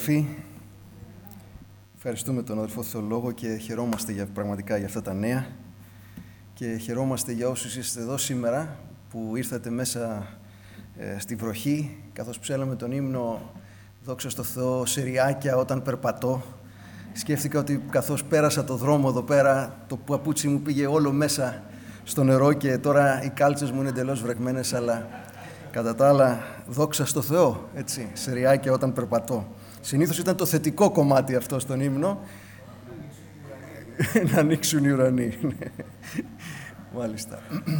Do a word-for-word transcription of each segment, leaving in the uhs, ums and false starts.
αδελφοί, ευχαριστούμε τον αδελφό Θεολόγο και χαιρόμαστε για, πραγματικά για αυτά τα νέα και χαιρόμαστε για όσους είστε εδώ σήμερα που ήρθατε μέσα ε, στη βροχή καθώς ψέλαμε τον ύμνο «Δόξα στο Θεό, σεριάκια όταν περπατώ». Σκέφτηκα ότι καθώς πέρασα το δρόμο εδώ πέρα, το παπούτσι μου πήγε όλο μέσα στο νερό και τώρα οι κάλτσες μου είναι εντελώς βρεγμένες, αλλά κατά τα άλλα, δόξα στο Θεό, έτσι, σεριάκια όταν περπατώ. Συνήθως ήταν το θετικό κομμάτι αυτό στον ύμνο, να ανοίξουν οι ουρανοί. Μάλιστα.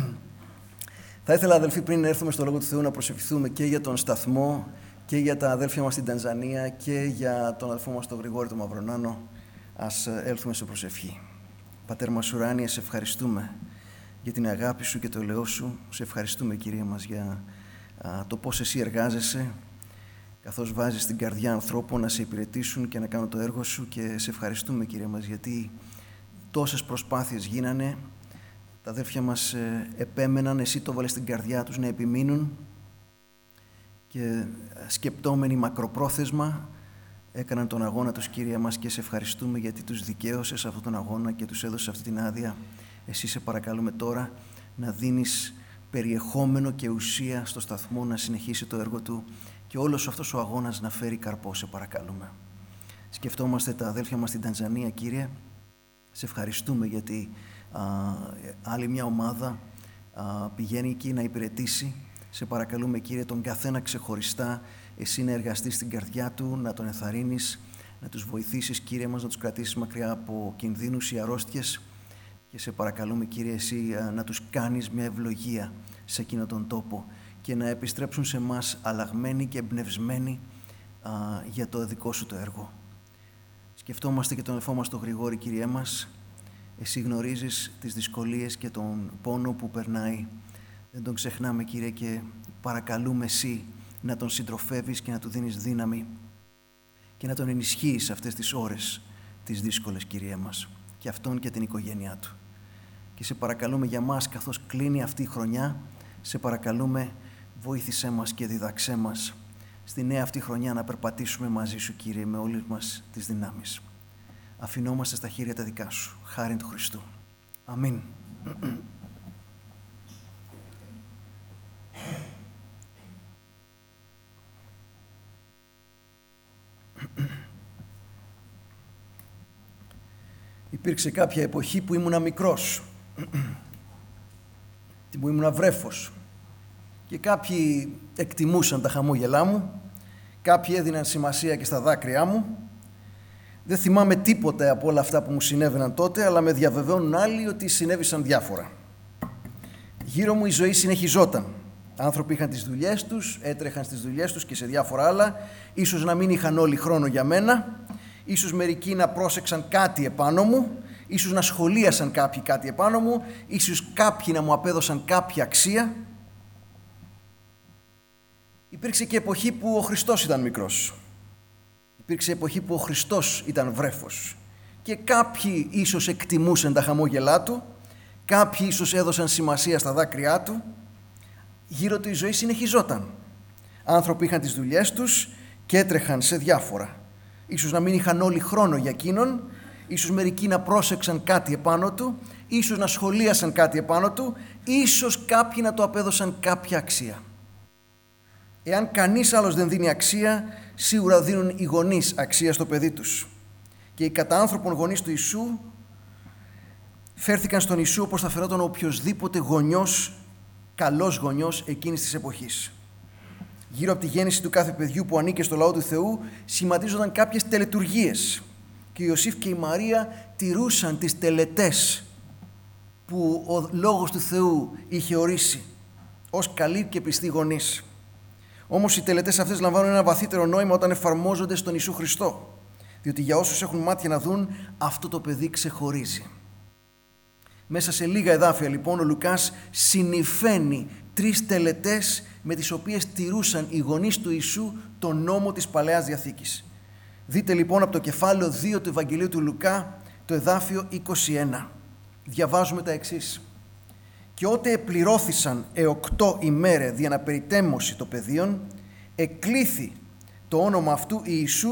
Θα ήθελα, αδελφοί, πριν έρθουμε στο Λόγο του Θεού, να προσευχηθούμε και για τον σταθμό και για τα αδέλφια μας στην Τανζανία και για τον αδελφό μας τον Γρηγόρη τον Μαυρονάνο. Ας έλθουμε σε προσευχή. Πατέρ μας ουράνιε, σε ευχαριστούμε για την αγάπη σου και το ελαιό σου. Σε ευχαριστούμε, Κύριε μας, για α, το πώς εσύ εργάζεσαι, καθώς βάζεις στην καρδιά ανθρώπων να σε υπηρετήσουν και να κάνουν το έργο σου, και σε ευχαριστούμε, Κύριε μας, γιατί τόσες προσπάθειες γίνανε, τα αδέρφια μας ε, επέμεναν, εσύ το βάλες στην καρδιά τους να επιμείνουν και σκεπτόμενοι μακροπρόθεσμα έκαναν τον αγώνα τους, Κύριε μας, και σε ευχαριστούμε γιατί τους δικαίωσες αυτόν τον αγώνα και τους έδωσες αυτή την άδεια. Εσύ σε παρακαλούμε τώρα να δίνεις περιεχόμενο και ουσία στο σταθμό να συνεχίσει το έργο του και όλος αυτός ο αγώνας να φέρει καρπό, σε παρακαλούμε. Σκεφτόμαστε τα αδέλφια μας στην Τανζανία, Κύριε. Σε ευχαριστούμε γιατί α, άλλη μια ομάδα α, πηγαίνει εκεί να υπηρετήσει. Σε παρακαλούμε, Κύριε, τον καθένα ξεχωριστά, εσύ να εργαστείς στην καρδιά του, να τον ενθαρρύνεις, να τους βοηθήσεις, Κύριε μας, να τους κρατήσεις μακριά από κινδύνους ή αρρώστιες. Και σε παρακαλούμε, Κύριε, εσύ να τους κάνεις μια ευλογία σε εκείνο τον τόπο και να επιστρέψουν σε μας αλλαγμένοι και εμπνευσμένοι α, για το δικό σου το έργο. Σκεφτόμαστε και τον αδελφό μας τον Γρηγόρη, Κύριέ μας. Εσύ γνωρίζεις τις δυσκολίες και τον πόνο που περνάει. Δεν τον ξεχνάμε, Κύριε, και παρακαλούμε εσύ να τον συντροφεύεις και να του δίνεις δύναμη και να τον ενισχύεις αυτές τις ώρες τις δύσκολες, Κύριε μας, και αυτόν και την οικογένειά του. Και σε παρακαλούμε για μας, καθώς κλείνει αυτή η χρονιά, σε παρακαλούμε βοήθησέ μας και διδαξέ μας στη νέα αυτή χρονιά να περπατήσουμε μαζί σου, Κύριε, με όλες μας τις δυνάμεις. Αφινόμαστε στα χέρια τα δικά σου, χάριν του Χριστού. Αμήν. Υπήρξε κάποια εποχή που ήμουνα μικρός, που ήμουνα βρέφος, και κάποιοι εκτιμούσαν τα χαμόγελά μου, κάποιοι έδιναν σημασία και στα δάκρυά μου. Δεν θυμάμαι τίποτα από όλα αυτά που μου συνέβαιναν τότε, αλλά με διαβεβαιώνουν άλλοι ότι συνέβησαν διάφορα. Γύρω μου η ζωή συνεχιζόταν. Άνθρωποι είχαν τις δουλειές τους, έτρεχαν στις δουλειές τους και σε διάφορα άλλα. Ίσως να μην είχαν όλοι χρόνο για μένα, ίσως μερικοί να πρόσεξαν κάτι επάνω μου, ίσως να σχολίασαν κάποιοι κάτι επάνω μου, ίσως κάποιοι να μου απέδωσαν κάποια αξία. Υπήρξε και εποχή που ο Χριστός ήταν μικρός. Υπήρξε εποχή που ο Χριστός ήταν βρέφος. Και κάποιοι ίσως εκτιμούσαν τα χαμόγελά του, κάποιοι ίσως έδωσαν σημασία στα δάκρυά του. Γύρω του η ζωή συνεχιζόταν. Άνθρωποι είχαν τις δουλειές τους και έτρεχαν σε διάφορα. Ίσως να μην είχαν όλοι χρόνο για εκείνον, ίσως μερικοί να πρόσεξαν κάτι επάνω του, ίσως να σχολίασαν κάτι επάνω του, ίσως κάποιοι να το απέδωσαν κάποια αξία. Εάν κανείς άλλος δεν δίνει αξία, σίγουρα δίνουν οι γονείς αξία στο παιδί τους. Και οι κατά άνθρωπον γονείς του Ιησού φέρθηκαν στον Ιησού όπως θα φερόταν οποιοσδήποτε γονιός, καλός γονιός εκείνης της εποχής. Γύρω από τη γέννηση του κάθε παιδιού που ανήκε στο λαό του Θεού σχηματίζονταν κάποιες τελετουργίες και ο Ιωσήφ και η Μαρία τηρούσαν τις τελετές που ο Λόγος του Θεού είχε ορίσει ως καλοί και πιστοί γονείς. Όμως οι τελετές αυτές λαμβάνουν ένα βαθύτερο νόημα όταν εφαρμόζονται στον Ιησού Χριστό, διότι για όσους έχουν μάτια να δουν, αυτό το παιδί ξεχωρίζει. Μέσα σε λίγα εδάφια λοιπόν ο Λουκάς συνυφαίνει τρεις τελετές με τις οποίες τηρούσαν οι γονείς του Ιησού τον νόμο της Παλαιάς Διαθήκης. Δείτε λοιπόν από το κεφάλαιο δύο του Ευαγγελίου του Λουκά το εδάφιο είκοσι ένα. Διαβάζουμε τα εξής. «Και ότε επληρώθησαν εοκτώ ημέρε δια να περιτέμωση το παιδίον, εκλήθη το όνομα αυτού Ιησούς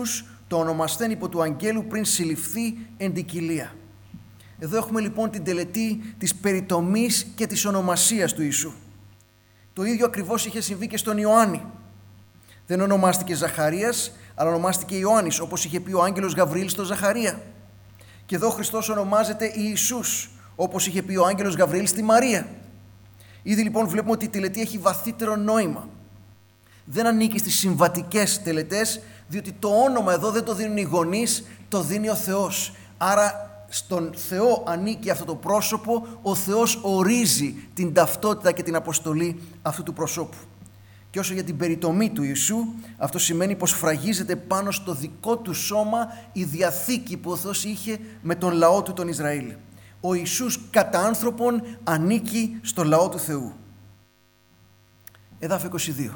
το ονομασθέν υπό του αγγέλου πριν συλληφθεί εν την κοιλία. Εδώ έχουμε λοιπόν την τελετή της περιτομής και της ονομασίας του Ιησού. Το ίδιο ακριβώς είχε συμβεί και στον Ιωάννη. Δεν ονομάστηκε Ζαχαρίας, αλλά ονομάστηκε Ιωάννης, όπως είχε πει ο άγγελος Γαβριήλ στο Ζαχαρία. Και εδώ ο Χριστός ονομάζεται Ιησούς, όπως είχε πει ο άγγελος Γαβριήλ στη Μαρία. Ήδη λοιπόν βλέπουμε ότι η τελετή έχει βαθύτερο νόημα. Δεν ανήκει στις συμβατικές τελετές, διότι το όνομα εδώ δεν το δίνουν οι γονείς, το δίνει ο Θεός. Άρα στον Θεό ανήκει αυτό το πρόσωπο, ο Θεός ορίζει την ταυτότητα και την αποστολή αυτού του προσώπου. Και όσο για την περιτομή του Ιησού, αυτό σημαίνει πως φραγίζεται πάνω στο δικό του σώμα η διαθήκη που ο Θεός είχε με τον λαό του τον Ισραήλ. Ο Ιησούς κατά άνθρωπον ανήκει στο λαό του Θεού. Εδάφιο είκοσι δύο.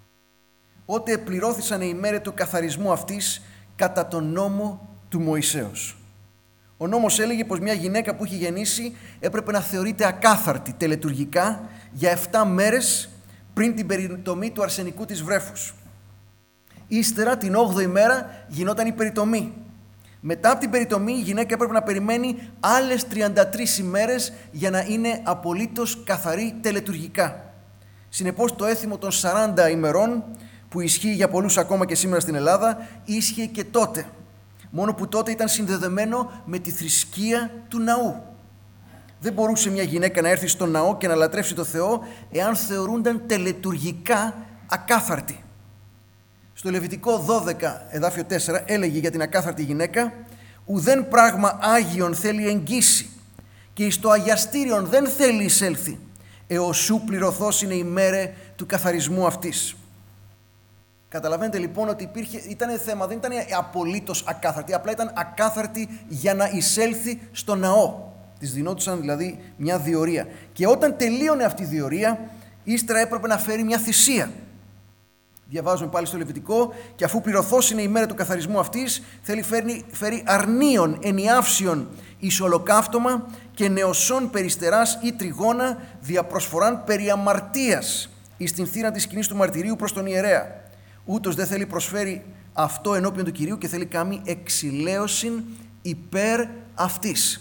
Ότε επληρώθησαν οι ημέρες του καθαρισμού αυτής κατά τον νόμο του Μωυσέως. Ο νόμος έλεγε πως μια γυναίκα που είχε γεννήσει έπρεπε να θεωρείται ακάθαρτη τελετουργικά για επτά μέρες πριν την περιτομή του αρσενικού της βρέφους. Ύστερα την όγδοη μέρα γινόταν η περιτομή. Μετά από την περιτομή η γυναίκα έπρεπε να περιμένει άλλες τριάντα τρεις ημέρες για να είναι απολύτως καθαρή τελετουργικά. Συνεπώς το έθιμο των σαράντα ημερών που ισχύει για πολλούς ακόμα και σήμερα στην Ελλάδα ίσχυε και τότε. Μόνο που τότε ήταν συνδεδεμένο με τη θρησκεία του ναού. Δεν μπορούσε μια γυναίκα να έρθει στον ναό και να λατρεύσει το Θεό εάν θεωρούνταν τελετουργικά ακάθαρτη. Στο Λεβιτικό δώδεκα, εδάφιο τέσσερα, έλεγε για την ακάθαρτη γυναίκα «Ουδέν πράγμα άγιον θέλει εγγύσει και εις το αγιαστήριον δεν θέλει εισέλθει, έως σου πληρωθώς είναι η μέρε του καθαρισμού αυτής». Καταλαβαίνετε λοιπόν ότι υπήρχε, ήταν θέμα, δεν ήταν απολύτως ακάθαρτη, απλά ήταν ακάθαρτη για να εισέλθει στο ναό. Της δινόντουσαν δηλαδή μια διορία. Και όταν τελείωνε αυτή η διορία, ύστερα έπρεπε να φέρει μια θυσία. Διαβάζουμε πάλι στο Λεβιτικό, και αφού πληρωθώς είναι η μέρα του καθαρισμού αυτής, θέλει φέρει, φέρει αρνίων ενιάυσιων εις ολοκαύτωμα και νεοσών περιστεράς ή τριγώνα διαπροσφοράν περί αμαρτίας εις την θύρα της σκηνής του μαρτυρίου προς τον ιερέα. Ούτως δεν θέλει προσφέρει αυτό ενώπιον του Κυρίου και θέλει κάνει εξηλαίωσιν υπέρ αυτής.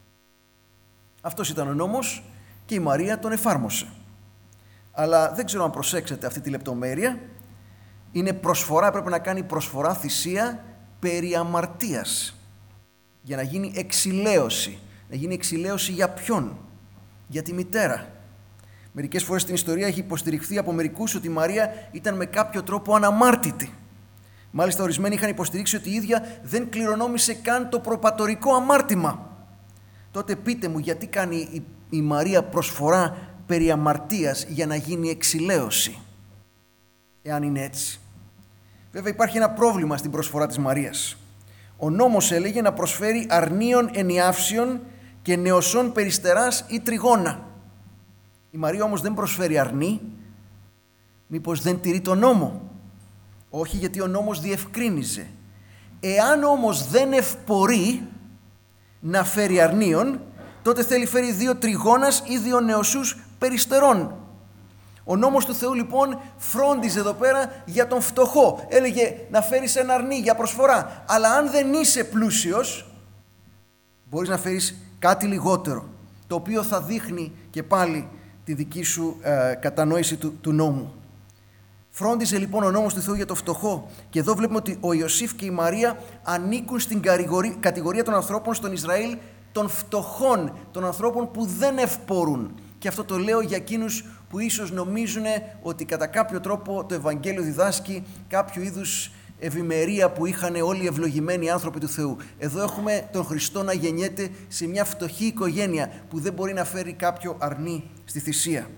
Αυτός ήταν ο νόμος και η Μαρία τον εφάρμοσε. Αλλά δεν ξέρω αν προσέξετε αυτή τη λεπτομέρεια. Είναι προσφορά, πρέπει να κάνει προσφορά θυσία περί αμαρτίας για να γίνει εξηλαίωση. Να γίνει εξηλαίωση για ποιον? Για τη μητέρα. Μερικές φορές στην ιστορία έχει υποστηριχθεί από μερικούς ότι η Μαρία ήταν με κάποιο τρόπο αναμάρτητη. Μάλιστα ορισμένοι είχαν υποστηρίξει ότι η ίδια δεν κληρονόμησε καν το προπατορικό αμάρτημα. Τότε πείτε μου γιατί κάνει η, η Μαρία προσφορά περί αμαρτίας για να γίνει εξηλαίωση, εάν είναι έτσι. Βέβαια υπάρχει ένα πρόβλημα στην προσφορά της Μαρίας. Ο νόμος έλεγε να προσφέρει αρνίων ενιάυσιων και νεοσών περιστεράς ή τριγώνα. Η Μαρία όμως δεν προσφέρει αρνί. Μήπως δεν τηρεί τον νόμο? Όχι, γιατί ο νόμος διευκρίνιζε. Εάν όμως δεν ευπορεί να φέρει αρνίων, τότε θέλει φέρει δύο τριγώνας ή δύο νεοσούς περιστερών. Ο νόμος του Θεού λοιπόν φρόντιζε εδώ πέρα για τον φτωχό. Έλεγε να φέρεις ένα αρνί για προσφορά. Αλλά αν δεν είσαι πλούσιος, μπορείς να φέρεις κάτι λιγότερο, το οποίο θα δείχνει και πάλι τη δική σου ε, κατανόηση του, του νόμου. Φρόντιζε λοιπόν ο νόμος του Θεού για το φτωχό. Και εδώ βλέπουμε ότι ο Ιωσήφ και η Μαρία ανήκουν στην κατηγορία των ανθρώπων στον Ισραήλ των φτωχών, των ανθρώπων που δεν ευπορούν. Και αυτό το λέω για εκείνους που ίσως νομίζουν ότι κατά κάποιο τρόπο το Ευαγγέλιο διδάσκει κάποιο είδους ευημερία που είχαν όλοι οι ευλογημένοι άνθρωποι του Θεού. Εδώ έχουμε τον Χριστό να γεννιέται σε μια φτωχή οικογένεια που δεν μπορεί να φέρει κάποιο αρνί στη θυσία.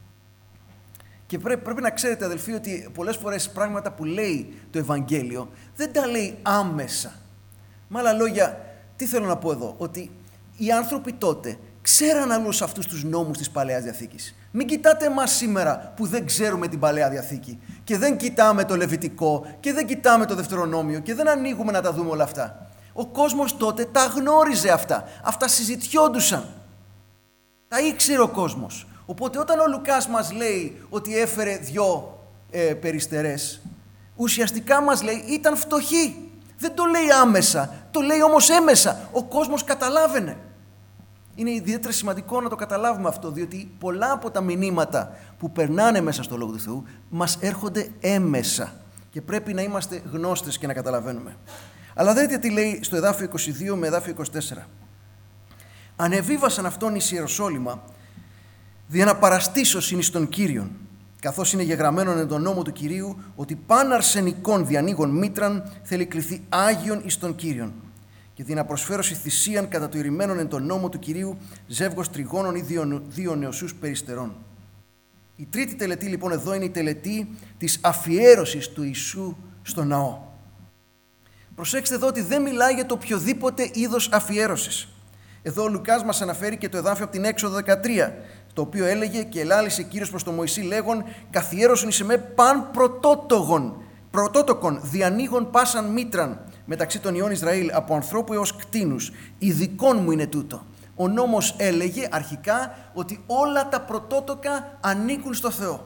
Και πρέπει, πρέπει να ξέρετε, αδελφοί, ότι πολλές φορές πράγματα που λέει το Ευαγγέλιο δεν τα λέει άμεσα. Με άλλα λόγια, τι θέλω να πω εδώ? Ότι οι άνθρωποι τότε ξέραν όλους αυτούς τους νόμους της Παλαιάς Διαθήκης. Μην κοιτάτε εμάς σήμερα που δεν ξέρουμε την Παλαιά Διαθήκη και δεν κοιτάμε το Λεβιτικό και δεν κοιτάμε το Δευτερονόμιο και δεν ανοίγουμε να τα δούμε όλα αυτά. Ο κόσμος τότε τα γνώριζε αυτά. Αυτά συζητιόντουσαν. Τα ήξερε ο κόσμος. Οπότε όταν ο Λουκάς μας λέει ότι έφερε δυο ε, περιστερές, ουσιαστικά μας λέει ήταν φτωχοί. Δεν το λέει άμεσα, το λέει όμως έμεσα. Ο κόσμος καταλάβαινε. Είναι ιδιαίτερα σημαντικό να το καταλάβουμε αυτό, διότι πολλά από τα μηνύματα που περνάνε μέσα στο Λόγο του Θεού μας έρχονται έμεσα και πρέπει να είμαστε γνώστες και να καταλαβαίνουμε. Αλλά δείτε τι λέει στο εδάφιο είκοσι δύο με εδάφιο είκοσι τέσσερα. «Ανεβίβασαν αυτόν εις Ιεροσόλυμα, δια να παραστήσωσιν εις τον Κύριον, καθώς είναι γεγραμμένον εν τον νόμο του Κυρίου, ότι παν αρσενικών διανοίγων μήτραν θέλει κληθεί Άγιον εις τον Κύριον. Και δι' να προσφέρωση θυσίαν κατά το ηρημένον εν τον νόμο του Κυρίου, ζεύγος τριγώνων ή δύο, δύο νεοσούς περιστερών». Η τρίτη τελετή λοιπόν εδώ είναι η τελετή της αφιέρωσης του Ιησού στο ναό. Προσέξτε εδώ ότι δεν μιλάει για το οποιοδήποτε είδος αφιέρωσης. Εδώ ο Λουκάς μας αναφέρει και το εδάφιο από την Έξοδο δεκατρία, το οποίο έλεγε «Και ελάλησε Κύριος προς τον Μωυσή λέγον, καθιέρωσον εις εμέ παν πρωτότογον, πρωτότοκον διανοίγων πάσαν μήτραν μεταξύ των ιών Ισραήλ, από ανθρώπου έως κτήνους, ειδικών μου είναι τούτο». Ο νόμος έλεγε αρχικά ότι όλα τα πρωτότοκα ανήκουν στο Θεό.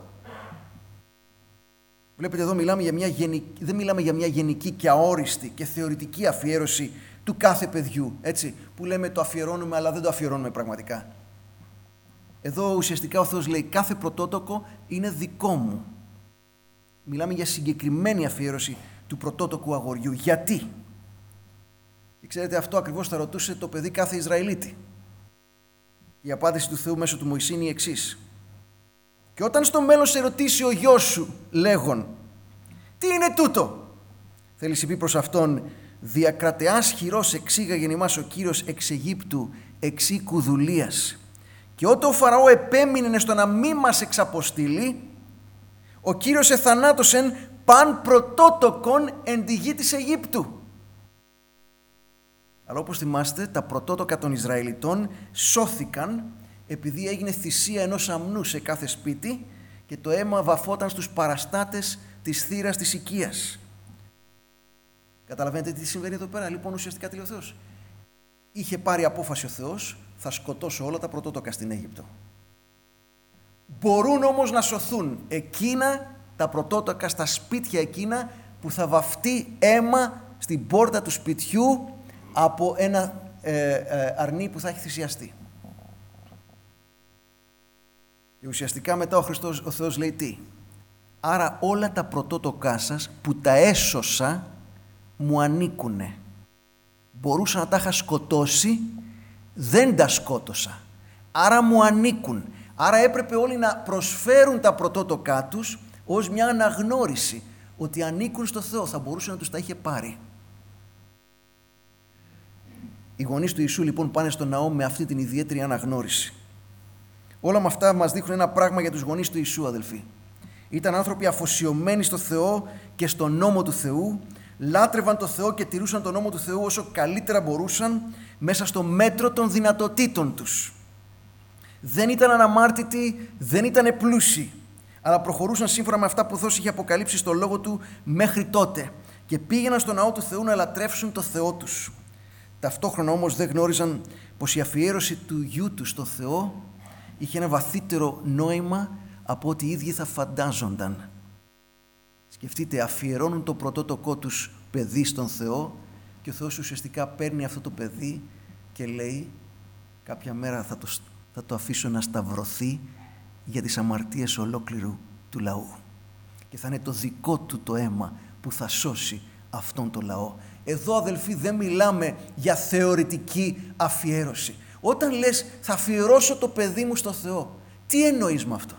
Βλέπετε εδώ μιλάμε για μια γενική, δεν μιλάμε για μια γενική και αόριστη και θεωρητική αφιέρωση του κάθε παιδιού, έτσι, που λέμε το αφιερώνουμε αλλά δεν το αφιερώνουμε πραγματικά. Εδώ ουσιαστικά ο Θεός λέει κάθε πρωτότοκο είναι δικό μου. Μιλάμε για συγκεκριμένη αφιέρωση του πρωτότοκου αγοριού. Γιατί? Και ξέρετε, αυτό ακριβώς θα ρωτούσε το παιδί κάθε Ισραηλίτη. Η απάντηση του Θεού μέσω του Μωυσή είναι η εξής. «Και όταν στο μέλλον σε ρωτήσει ο γιος σου, λέγον, τι είναι τούτο?» Θέλεις πει προς αυτόν, «Διακρατεάς χειρός εξήγαγεν ημάς ο Κύριος εξ Αιγύπτου εξ οίκου δουλείας. Και όταν ο Φαραώ επέμεινε στο να μη μας εξαποστείλει, ο Κύριος εθανάτωσεν παν πρωτότοκον εν τη γη της Αιγύπτου». Αλλά όπως θυμάστε, τα πρωτότοκα των Ισραηλιτών σώθηκαν επειδή έγινε θυσία ενός αμνού σε κάθε σπίτι και το αίμα βαφόταν στους παραστάτες της θύρας της οικίας. Καταλαβαίνετε τι συμβαίνει εδώ πέρα? Λοιπόν, ουσιαστικά τι λέει ο Θεός? Είχε πάρει απόφαση ο Θεός, θα σκοτώσω όλα τα πρωτότοκα στην Αίγυπτο. Μπορούν όμως να σωθούν εκείνα τα πρωτότοκα στα σπίτια εκείνα που θα βαφτεί αίμα στην πόρτα του σπιτιού από ένα ε, ε, αρνί που θα έχει θυσιαστεί. Και ουσιαστικά μετά ο Χριστός, ο Θεός λέει τι? Άρα όλα τα πρωτότοκά σας που τα έσωσα μου ανήκουνε. Μπορούσα να τα είχα σκοτώσει, δεν τα σκότωσα. Άρα μου ανήκουν. Άρα έπρεπε όλοι να προσφέρουν τα πρωτότοκά τους ως μια αναγνώριση ότι ανήκουν στο Θεό. Θα μπορούσε να τους τα είχε πάρει. Οι γονείς του Ιησού λοιπόν πάνε στον ναό με αυτή την ιδιαίτερη αναγνώριση. Όλα με αυτά μας δείχνουν ένα πράγμα για τους γονείς του Ιησού, αδελφοί. Ήταν άνθρωποι αφοσιωμένοι στο Θεό και στον νόμο του Θεού, λάτρευαν το Θεό και τηρούσαν τον νόμο του Θεού όσο καλύτερα μπορούσαν μέσα στο μέτρο των δυνατοτήτων τους. Δεν ήταν αναμάρτητοι, δεν ήταν πλούσιοι, αλλά προχωρούσαν σύμφωνα με αυτά που ο Θεός είχε αποκαλύψει στο λόγο του μέχρι τότε και πήγαιναν στο ναό του Θεού να λατρεύσουν το Θεό τους. Ταυτόχρονα όμως δεν γνώριζαν πως η αφιέρωση του γιού του στο Θεό είχε ένα βαθύτερο νόημα από ό,τι οι ίδιοι θα φαντάζονταν. Σκεφτείτε, αφιερώνουν το πρωτότοκό τους παιδί στον Θεό και ο Θεός ουσιαστικά παίρνει αυτό το παιδί και λέει κάποια μέρα θα το, θα το αφήσω να σταυρωθεί για τις αμαρτίες ολόκληρου του λαού. Και θα είναι το δικό του το αίμα που θα σώσει αυτόν τον λαό. Εδώ, αδελφοί, δεν μιλάμε για θεωρητική αφιέρωση. Όταν λες θα αφιερώσω το παιδί μου στο Θεό, τι εννοείς με αυτό?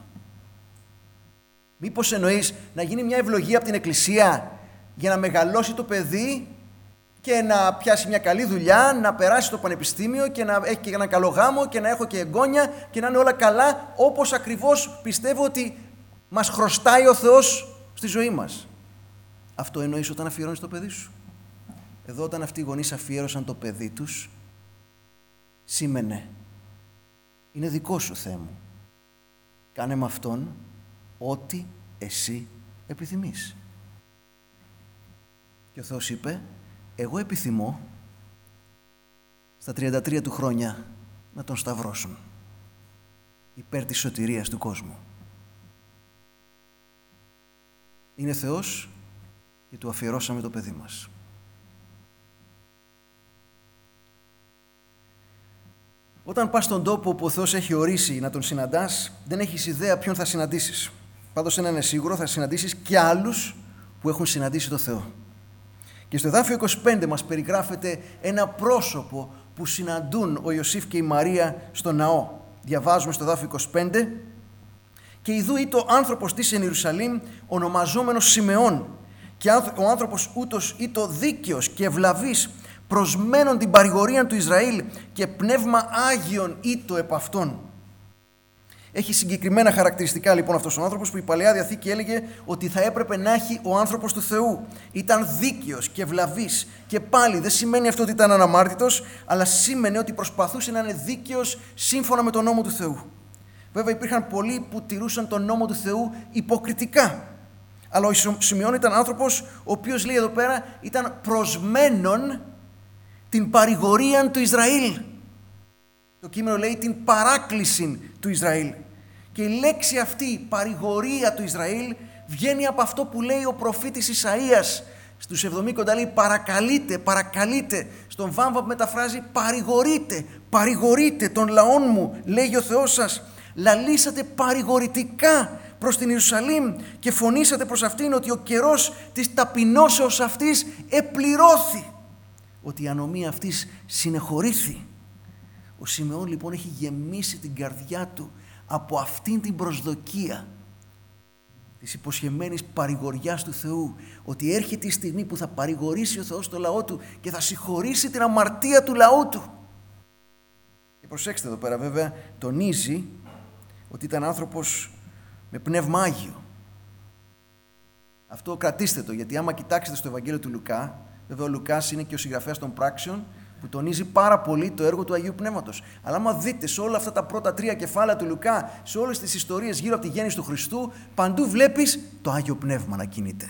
Μήπως εννοείς να γίνει μια ευλογία από την Εκκλησία για να μεγαλώσει το παιδί και να πιάσει μια καλή δουλειά, να περάσει στο πανεπιστήμιο και να έχει και ένα καλό γάμο και να έχω και εγγόνια και να είναι όλα καλά, όπως ακριβώς πιστεύω ότι μας χρωστάει ο Θεός στη ζωή μας? Αυτό εννοείς όταν αφιερώνεις το παιδί σου? Εδώ όταν αυτοί οι γονείς αφιέρωσαν το παιδί τους, σήμαινε, είναι δικό σου, Θεέ μου. Κάνε με αυτόν ό,τι εσύ επιθυμείς. Και ο Θεός είπε, εγώ επιθυμώ στα τριάντα τρία του χρόνια να τον σταυρώσουν υπέρ της σωτηρίας του κόσμου. Είναι Θεός και του αφιερώσαμε το παιδί μας. Όταν πας στον τόπο που ο Θεός έχει ορίσει να τον συναντάς, δεν έχεις ιδέα ποιον θα συναντήσεις. Πάντως ένα είναι σίγουρο, θα συναντήσεις και άλλους που έχουν συναντήσει τον Θεό. Και στο εδάφιο είκοσι πέντε μας περιγράφεται ένα πρόσωπο που συναντούν ο Ιωσήφ και η Μαρία στο ναό. Διαβάζουμε στο εδάφιο είκοσι πέντε «Και ιδού ήτο άνθρωπος της εν Ιερουσαλήμ, ονομαζόμενος Σιμεών, και ο άνθρωπος ούτως ήτο δίκαιος και ευλαβής, προσμένων την παρηγορία του Ισραήλ, και πνεύμα Άγιον ήτο επ' αυτόν». Έχει συγκεκριμένα χαρακτηριστικά λοιπόν αυτός ο άνθρωπος που η Παλαιά Διαθήκη έλεγε ότι θα έπρεπε να έχει ο άνθρωπος του Θεού. Ήταν δίκαιος και ευλαβής, και πάλι δεν σημαίνει αυτό ότι ήταν αναμάρτητος, αλλά σήμαινε ότι προσπαθούσε να είναι δίκαιος σύμφωνα με τον νόμο του Θεού. Βέβαια υπήρχαν πολλοί που τηρούσαν τον νόμο του Θεού υποκριτικά. Αλλά ο Σιμεών ήταν άνθρωπος ο οποίος, λέει εδώ πέρα, ήταν προσμένον την παρηγορία του Ισραήλ. Το κείμενο λέει την παράκληση του Ισραήλ. Και η λέξη αυτή, παρηγορία του Ισραήλ, βγαίνει από αυτό που λέει ο προφήτης Ισαΐας στους εβδομήντα, λέει παρακαλείτε, παρακαλείτε. Στον Βάμβα που μεταφράζει παρηγορείτε, παρηγορείτε τον λαόν μου, λέγει ο Θεός σας. Λαλήσατε παρηγορητικά προς την Ιερουσαλήμ και φωνήσατε προς αυτήν ότι ο καιρός της ταπεινώσεως αυτής επληρώθη, ότι η ανομία αυτής συνεχωρήθη. Ο Σιμεών λοιπόν έχει γεμίσει την καρδιά του από αυτήν την προσδοκία της υποσχεμένης παρηγοριάς του Θεού, ότι έρχεται η στιγμή που θα παρηγορήσει ο Θεός το λαό του και θα συγχωρήσει την αμαρτία του λαού του. Και προσέξτε εδώ πέρα, βέβαια τονίζει ότι ήταν άνθρωπος με πνεύμα Άγιο. Αυτό κρατήστε το, γιατί άμα κοιτάξετε στο Ευαγγέλιο του Λουκά, βέβαια ο Λουκάς είναι και ο συγγραφέας των πράξεων που τονίζει πάρα πολύ το έργο του Αγίου Πνεύματος. Αλλά άμα δείτε σε όλα αυτά τα πρώτα τρία κεφάλαια του Λουκά, σε όλες τις ιστορίες γύρω από τη γέννηση του Χριστού, παντού βλέπεις το Άγιο Πνεύμα να κινείται.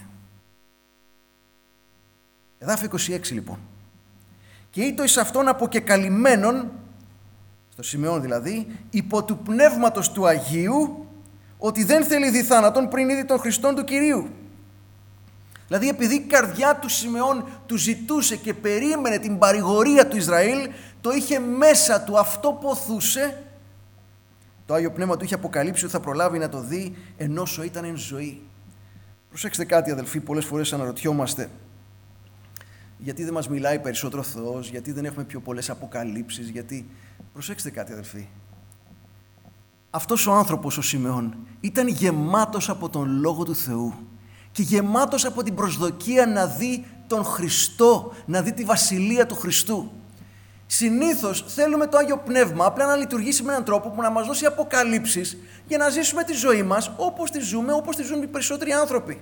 Εδάφιο είκοσι έξι λοιπόν. «Και ήτο εις αυτόν αποκεκαλυμμένον», στο Σιμεών δηλαδή, «υπό του Πνεύματος του Αγίου, ότι δεν θέλει δι θάνατον πριν είδη των Χριστών του Κυρίου». Δηλαδή επειδή η καρδιά του Σιμεών του ζητούσε και περίμενε την παρηγορία του Ισραήλ, το είχε μέσα του, αυτό ποθούσε, το Άγιο Πνεύμα του είχε αποκαλύψει ότι θα προλάβει να το δει ενώσο ήταν εν ζωή. Προσέξτε κάτι αδελφοί, πολλές φορές αναρωτιόμαστε γιατί δεν μας μιλάει περισσότερο Θεός, γιατί δεν έχουμε πιο πολλές αποκαλύψεις, γιατί... Προσέξτε κάτι αδελφοί. Αυτός ο άνθρωπος ο Σιμεών ήταν γεμάτος από τον Λόγο του Θεού και γεμάτος από την προσδοκία να δει τον Χριστό, να δει τη Βασιλεία του Χριστού. Συνήθως θέλουμε το Άγιο Πνεύμα απλά να λειτουργήσει με έναν τρόπο που να μας δώσει αποκαλύψεις για να ζήσουμε τη ζωή μας όπως τη ζούμε, όπως τη ζουν οι περισσότεροι άνθρωποι.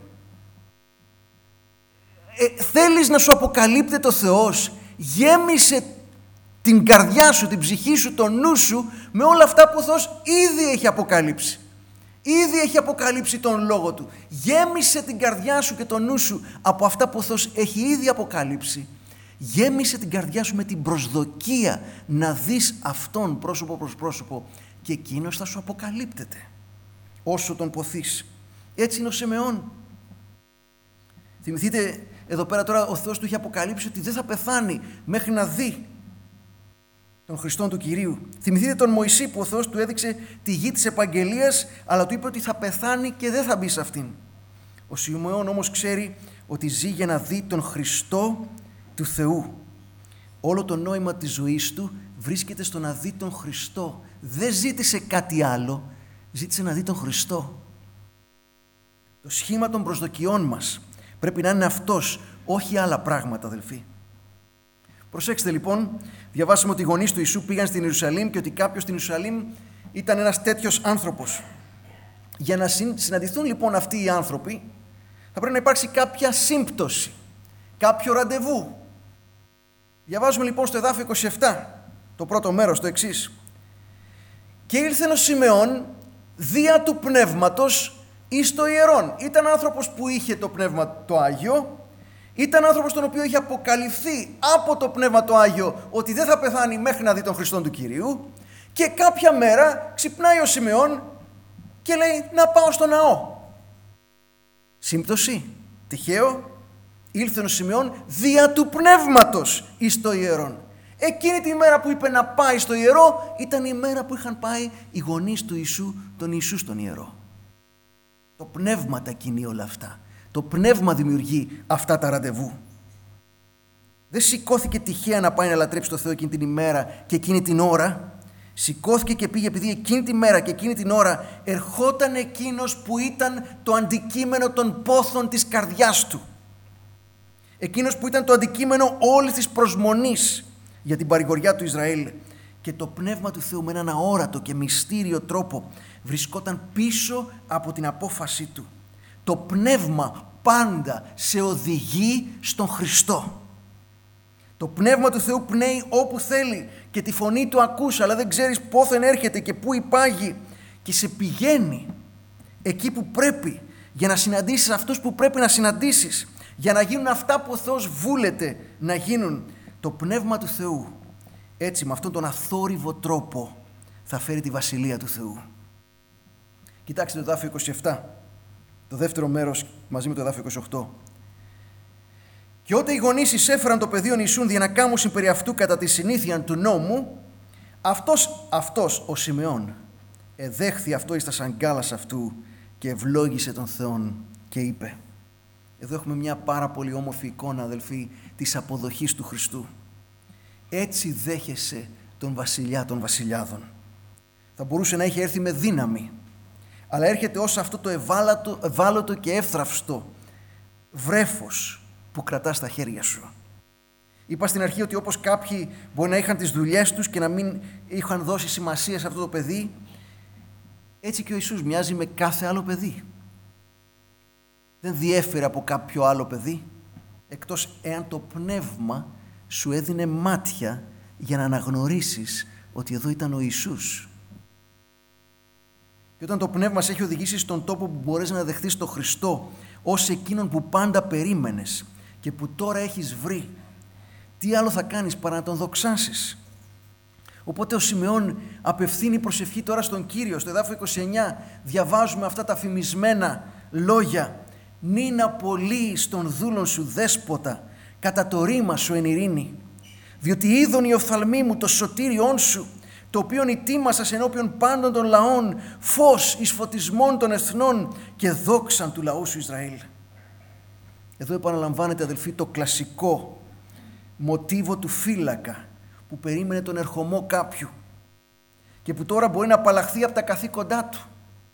Ε, θέλεις να σου αποκαλύπτεται ο Θεός, γέμισε την καρδιά σου, την ψυχή σου, τον νου σου με όλα αυτά που ο Θεός ήδη έχει αποκαλύψει. Ήδη έχει αποκαλύψει τον Λόγο Του. Γέμισε την καρδιά σου και τον νου σου από αυτά που ο Θεός έχει ήδη αποκαλύψει. Γέμισε την καρδιά σου με την προσδοκία να δεις Αυτόν πρόσωπο προς πρόσωπο και εκείνος θα σου αποκαλύπτεται όσο τον ποθείς. Έτσι είναι ο Σιμεών. Θυμηθείτε εδώ πέρα τώρα ο Θεός του είχε αποκαλύψει ότι δεν θα πεθάνει μέχρι να δει των Χριστών του Κυρίου. Θυμηθείτε τον Μωυσή που ο Θεός του έδειξε τη γη της επαγγελίας, αλλά του είπε ότι θα πεθάνει και δεν θα μπει σε αυτήν. Ο Σιμεών όμως ξέρει ότι ζει για να δει τον Χριστό του Θεού. Όλο το νόημα της ζωής του βρίσκεται στο να δει τον Χριστό. Δεν ζήτησε κάτι άλλο, ζήτησε να δει τον Χριστό. Το σχήμα των προσδοκιών μας πρέπει να είναι αυτός, όχι άλλα πράγματα αδελφοί. Προσέξτε λοιπόν, διαβάσαμε ότι οι γονείς του Ιησού πήγαν στην Ιερουσαλήμ και ότι κάποιος στην Ιερουσαλήμ ήταν ένας τέτοιος άνθρωπος. Για να συναντηθούν λοιπόν αυτοί οι άνθρωποι θα πρέπει να υπάρξει κάποια σύμπτωση, κάποιο ραντεβού. Διαβάζουμε λοιπόν στο εδάφιο είκοσι επτά, το πρώτο μέρος, το εξής. «Και ήλθεν ο Σιμεών δια του Πνεύματος εις το ιερόν». Ήταν άνθρωπος που είχε το Πνεύμα το Άγιο, ήταν άνθρωπος τον οποίο είχε αποκαλυφθεί από το Πνεύμα το Άγιο ότι δεν θα πεθάνει μέχρι να δει τον Χριστόν του Κυρίου, και κάποια μέρα ξυπνάει ο Σιμεών και λέει να πάω στο ναό. Σύμπτωση, τυχαίο, ήλθε ο Σιμεών δια του Πνεύματος εις το ιερόν. Εκείνη τη μέρα που είπε να πάει στο ιερό ήταν η μέρα που είχαν πάει οι γονείς του Ιησού, τον Ιησού στον ιερό. Το πνεύμα τα κινεί όλα αυτά. Το πνεύμα δημιουργεί αυτά τα ραντεβού. Δεν σηκώθηκε τυχαία να πάει να λατρέψει το Θεό εκείνη την ημέρα και εκείνη την ώρα. Σηκώθηκε και πήγε επειδή εκείνη τη μέρα και εκείνη την ώρα ερχόταν εκείνος που ήταν το αντικείμενο των πόθων της καρδιάς του. Εκείνος που ήταν το αντικείμενο όλης της προσμονής για την παρηγοριά του Ισραήλ. Και το Πνεύμα του Θεού με έναν αόρατο και μυστήριο τρόπο βρισκόταν πίσω από την απόφασή του. Το Πνεύμα πάντα σε οδηγεί στον Χριστό. Το Πνεύμα του Θεού πνέει όπου θέλει και τη φωνή του ακούς, αλλά δεν ξέρεις πόθεν έρχεται και πού υπάγει και σε πηγαίνει εκεί που πρέπει για να συναντήσεις αυτούς που πρέπει να συναντήσεις, για να γίνουν αυτά που ο Θεός βούλεται να γίνουν. Το Πνεύμα του Θεού έτσι με αυτόν τον αθόρυβο τρόπο θα φέρει τη Βασιλεία του Θεού. Κοιτάξτε το εδάφιο είκοσι επτά, το δεύτερο μέρος μαζί με το εδάφιο είκοσι οκτώ. Και όταν οι γονείς εισέφεραν το παιδίον Ιησούν για να κάμουσιν περί αυτού κατά τη συνήθεια του νόμου, αυτός, αυτός ο Σιμεών εδέχθη αυτό εις τα σαγκάλας αυτού και ευλόγησε τον Θεόν και είπε. Εδώ έχουμε μια πάρα πολύ όμορφη εικόνα, αδελφοί, της αποδοχής του Χριστού. Έτσι δέχεσαι τον βασιλιά των βασιλιάδων. Θα μπορούσε να έχει έρθει με δύναμη, αλλά έρχεται ως αυτό το ευάλωτο, ευάλωτο και εύθραυστο βρέφος που κρατά στα χέρια σου. Είπα στην αρχή ότι όπως κάποιοι μπορεί να είχαν τις δουλειές τους και να μην είχαν δώσει σημασία σε αυτό το παιδί, έτσι και ο Ιησούς μοιάζει με κάθε άλλο παιδί. Δεν διέφερε από κάποιο άλλο παιδί, εκτός εάν το πνεύμα σου έδινε μάτια για να αναγνωρίσεις ότι εδώ ήταν ο Ιησούς. Και όταν το πνεύμα σε έχει οδηγήσει στον τόπο που μπορείς να δεχθείς τον Χριστό ως εκείνον που πάντα περίμενες και που τώρα έχεις βρει, τι άλλο θα κάνεις παρά να τον δοξάσεις. Οπότε ο Σιμεών απευθύνει προσευχή τώρα στον Κύριο. Στο εδάφιο είκοσι εννιά διαβάζουμε αυτά τα φημισμένα λόγια. «Νυν απολύεις των δούλων σου δέσποτα, κατά το ρήμα σου εν ειρήνη. Διότι είδον οι οφθαλμοί μου το σωτήριόν σου, το οποίον ετοίμασας ενώπιον πάντων των λαών, φως εις φωτισμών των εθνών και δόξαν του λαού σου Ισραήλ». Εδώ επαναλαμβάνεται, αδελφοί, το κλασικό μοτίβο του φύλακα που περίμενε τον ερχομό κάποιου και που τώρα μπορεί να απαλλαχθεί από τα καθήκοντά του.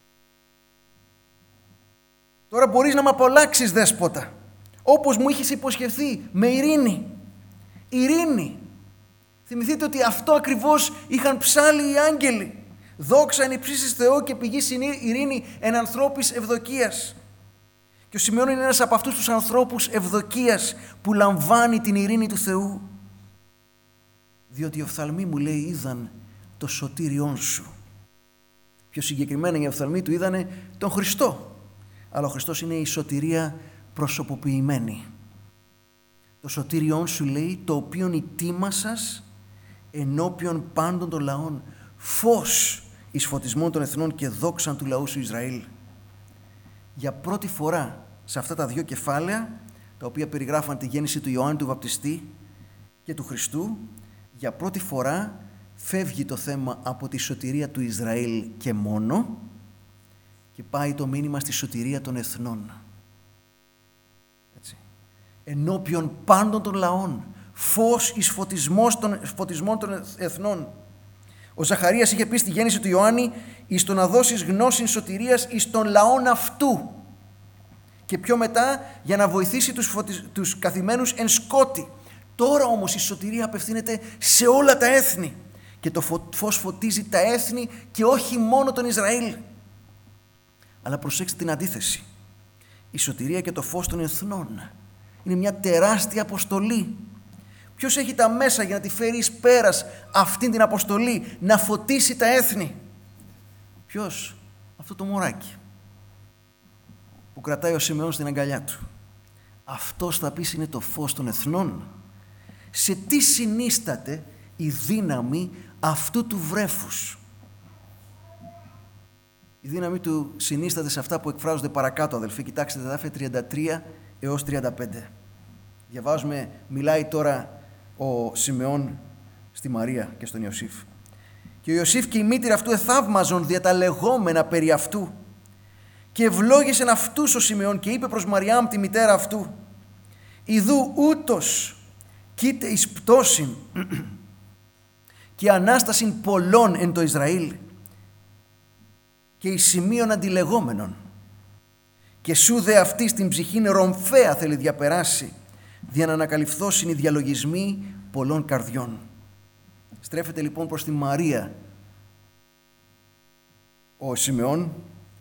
Τώρα μπορείς να μ' απολάξεις, δέσποτα, όπως μου είχες υποσχεθεί, με ειρήνη. Ειρήνη. Θυμηθείτε ότι αυτό ακριβώς είχαν ψάλει οι άγγελοι. Δόξα εν υψίστοις Θεό και πηγής ειρήνη εν ανθρώπης ευδοκίας. Και ο Σιμεών είναι ένας από αυτούς τους ανθρώπους ευδοκίας που λαμβάνει την ειρήνη του Θεού. Διότι οι οφθαλμοί μου, λέει, είδαν το σωτήριόν σου. Πιο συγκεκριμένα οι οφθαλμοί του είδανε τον Χριστό. Αλλά ο Χριστός είναι η σωτηρία προσωποποιημένη. Το σωτήριόν σου, λέει, το οποίον ετοίμασας ενώπιον πάντων των λαών, φως εις φωτισμών των εθνών και δόξαν του λαού σου Ισραήλ. Για πρώτη φορά σε αυτά τα δύο κεφάλαια, τα οποία περιγράφαν τη γέννηση του Ιωάννη του Βαπτιστή και του Χριστού, για πρώτη φορά φεύγει το θέμα από τη σωτηρία του Ισραήλ και μόνο και πάει το μήνυμα στη σωτηρία των εθνών. Έτσι. Ενώπιον πάντων των λαών, φως εις φωτισμών των εθνών. Ο Ζαχαρίας είχε πει στη γέννηση του Ιωάννη εις το να δώσεις γνώση σωτηρίας εις των λαών αυτού. Και πιο μετά για να βοηθήσει τους, φωτισ... τους καθημένους εν σκότη. Τώρα όμως η σωτηρία απευθύνεται σε όλα τα έθνη. Και το φως φωτίζει τα έθνη και όχι μόνο τον Ισραήλ. Αλλά προσέξτε την αντίθεση. Η σωτηρία και το φως των εθνών είναι μια τεράστια αποστολή. Ποιος έχει τα μέσα για να τη φέρει εις πέρας αυτήν την αποστολή, να φωτίσει τα έθνη? Ποιος? Αυτό το μωράκι που κρατάει ο Σιμεών στην αγκαλιά του. Αυτός, θα πεις, είναι το φως των εθνών. Σε τι συνίσταται η δύναμη αυτού του βρέφους? Η δύναμη του συνίσταται σε αυτά που εκφράζονται παρακάτω, αδελφοί. Κοιτάξτε τα εδάφια τριάντα τρία έως τριάντα πέντε. Διαβάζουμε, μιλάει τώρα ο Σιμεών στη Μαρία και στον Ιωσήφ. Και ο Ιωσήφ και η μήτηρ αυτού εθαύμαζον δια τα λεγόμενα περί αυτού. Και ευλόγησεν αυτούς ο Σιμεών και είπε προς Μαριάμ τη μητέρα αυτού, «Ιδού ούτως κοίτε εις πτώσιν και ανάστασιν πολλών εν το Ισραήλ και εις σημείων αντιλεγόμενων. Και σου δε αυτή στην ψυχήν ρομφαία θέλει διαπεράσει, δια να ανακαλυφθώσιν οι διαλογισμοί πολλών καρδιών». Στρέφεται λοιπόν προς τη Μαρία ο Σιμεών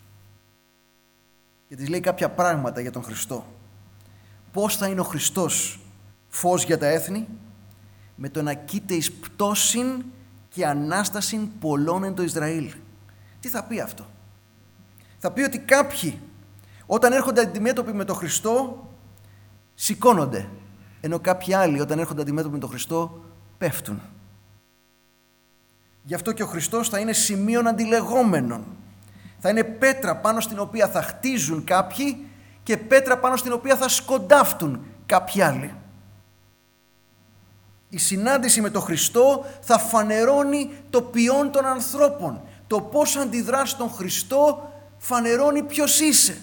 και της λέει κάποια πράγματα για τον Χριστό. Πώς θα είναι ο Χριστός φως για τα έθνη? Με το να κοίται εις πτώσιν και ανάστασιν πολλών εν το Ισραήλ. Τι θα πει αυτό? Θα πει ότι κάποιοι όταν έρχονται αντιμέτωποι με τον Χριστό σηκώνονται, ενώ κάποιοι άλλοι όταν έρχονται αντιμέτωποι με τον Χριστό πέφτουν. Γι' αυτό και ο Χριστός θα είναι σημείων αντιλεγόμενων. Θα είναι πέτρα πάνω στην οποία θα χτίζουν κάποιοι και πέτρα πάνω στην οποία θα σκοντάφτουν κάποιοι άλλοι. Η συνάντηση με τον Χριστό θα φανερώνει το ποιόν των ανθρώπων. Το πώς αντιδράς στον Χριστό φανερώνει ποιος είσαι.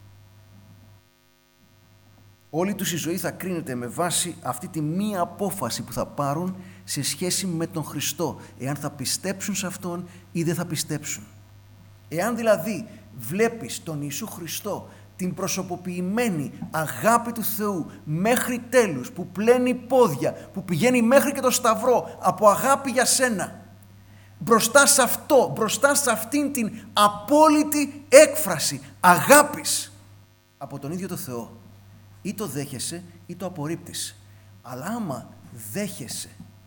Όλη τους η ζωή θα κρίνεται με βάση αυτή τη μία απόφαση που θα πάρουν σε σχέση με τον Χριστό. Εάν θα πιστέψουν σε Αυτόν ή δεν θα πιστέψουν. Εάν δηλαδή βλέπεις τον Ιησού Χριστό, την προσωποποιημένη αγάπη του Θεού μέχρι τέλους, που πλένει πόδια, που πηγαίνει μέχρι και το Σταυρό από αγάπη για σένα, μπροστά σε αυτό, μπροστά σε αυτήν την απόλυτη έκφραση αγάπης από τον ίδιο το Θεό, ή το δέχεσαι ή το απορρίπτεις. Αλλά άμα δέχεσαι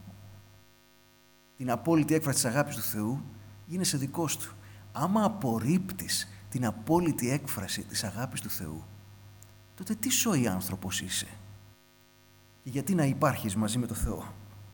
την απόλυτη έκφραση της αγάπης του Θεού, γίνεσαι δικός του. Άμα απορρίπτεις την απόλυτη έκφραση της αγάπης του Θεού, τότε τι σοϊ άνθρωπος είσαι και γιατί να υπάρχεις μαζί με το Θεό?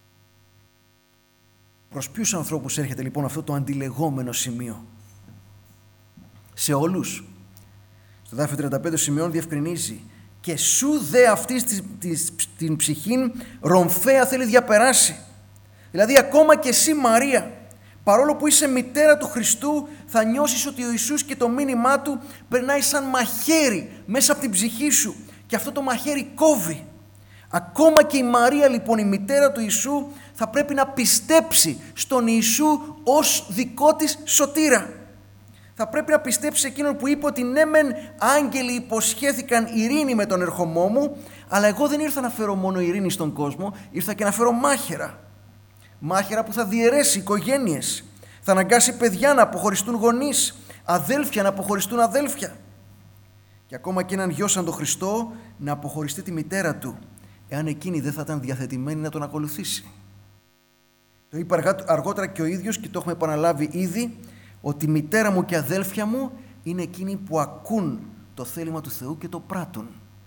Προς ποιους ανθρώπους έρχεται λοιπόν αυτό το αντιλεγόμενο σημείο? Σε όλους. Στο δάφιο τριάντα πέντε ο Σιμεών διευκρινίζει, και σου δε αυτής την ψυχήν ρομφαία θέλει διαπεράσει. Δηλαδή ακόμα και εσύ Μαρία, παρόλο που είσαι μητέρα του Χριστού, θα νιώσεις ότι ο Ιησούς και το μήνυμά του περνάει σαν μαχαίρι μέσα από την ψυχή σου και αυτό το μαχαίρι κόβει. Ακόμα και η Μαρία λοιπόν, η μητέρα του Ιησού, θα πρέπει να πιστέψει στον Ιησού ως δικό της σωτήρα. Θα πρέπει να πιστέψει εκείνον που είπε ότι ναι μεν άγγελοι υποσχέθηκαν ειρήνη με τον ερχομό μου, αλλά εγώ δεν ήρθα να φέρω μόνο ειρήνη στον κόσμο, ήρθα και να φέρω μάχαιρα. Μάχαιρα που θα διαιρέσει οικογένειες, θα αναγκάσει παιδιά να αποχωριστούν γονείς, αδέλφια να αποχωριστούν αδέλφια. Και ακόμα και έναν γιο σαν τον Χριστό να αποχωριστεί τη μητέρα του, εάν εκείνη δεν θα ήταν διαθετημένη να τον ακολουθήσει. Το είπε αργότερα και ο ίδιος και το έχουμε επαναλάβει ήδη, ότι η μητέρα μου και αδέλφια μου είναι εκείνοι που ακούν το θέλημα του Θεού και το πράττουν.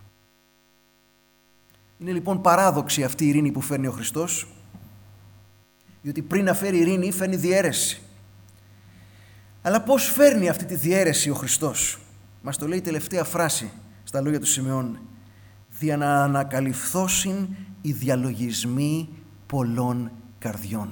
Είναι λοιπόν παράδοξη αυτή η ειρήνη που φέρνει ο Χριστός, διότι πριν να φέρει ειρήνη φέρνει διαίρεση. Αλλά πώς φέρνει αυτή τη διαίρεση ο Χριστός? Μας το λέει η τελευταία φράση στα λόγια του Σιμεών, «Δια να ανακαλυφθώσιν οι διαλογισμοί πολλών καρδιών».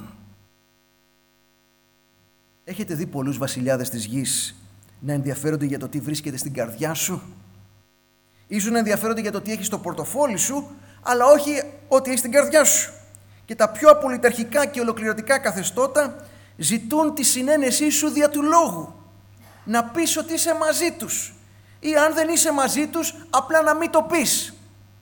Έχετε δει πολλούς βασιλιάδες της γης να ενδιαφέρονται για το τι βρίσκεται στην καρδιά σου? Ίσως να ενδιαφέρονται για το τι έχεις στο πορτοφόλι σου, αλλά όχι ό,τι έχεις στην καρδιά σου. Και τα πιο απολυταρχικά και ολοκληρωτικά καθεστώτα ζητούν τη συνένεσή σου δια του λόγου. Να πεις ότι είσαι μαζί τους. Ή αν δεν είσαι μαζί τους, απλά να μην το πεις.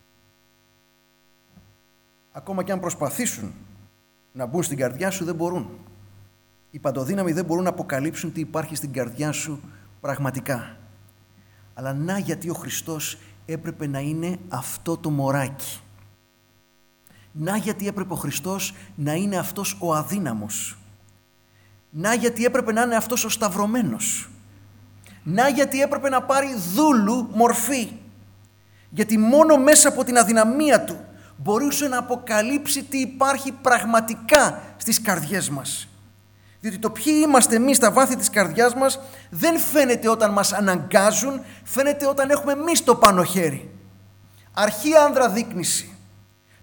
Ακόμα και αν προσπαθήσουν να μπουν στην καρδιά σου, δεν μπορούν. Οι παντοδύναμοι δεν μπορούν να αποκαλύψουν τι υπάρχει στην καρδιά σου πραγματικά. Αλλά να γιατί ο Χριστός έπρεπε να είναι αυτό το μωράκι. Να γιατί έπρεπε ο Χριστός να είναι αυτός ο αδύναμος. Να γιατί έπρεπε να είναι αυτός ο σταυρωμένος. Να γιατί έπρεπε να πάρει δούλου μορφή. Γιατί μόνο μέσα από την αδυναμία του μπορούσε να αποκαλύψει τι υπάρχει πραγματικά στις καρδιές μας. Διότι το ποιοι είμαστε εμείς στα βάθη της καρδιάς μας δεν φαίνεται όταν μας αναγκάζουν, φαίνεται όταν έχουμε εμείς το πάνω χέρι. Αρχή άνδρα δείκνηση.